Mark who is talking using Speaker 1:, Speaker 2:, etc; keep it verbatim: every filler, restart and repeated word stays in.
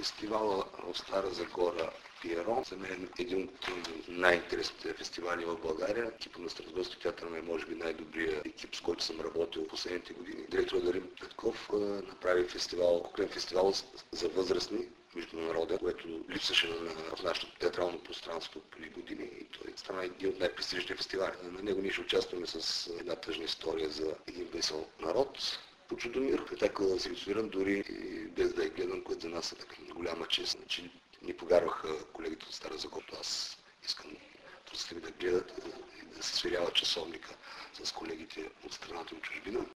Speaker 1: Фестивала в Стара Загора Пиерон за мен е един от най-интересните фестивали в България. Екипът на Старозагорски театър е може би най-добрият екип, с който съм работил в последните години. Директорът Дарин Петков направи фестивал, куклен фестивал за възрастни, международен, което липсваше в нашето театрално пространство преди години и той стана един от най-престижните фестивали. На него ние ще участваме с една тъжна история за един весел народ. По Чудомир е така селекциониран дори и без да е гледан, което за нас е така голяма чест. Значи, ни повярваха колегите от Стара Загора. Аз искам просто да гледат и да се сверява часовника с колегите от страната и от чужбина.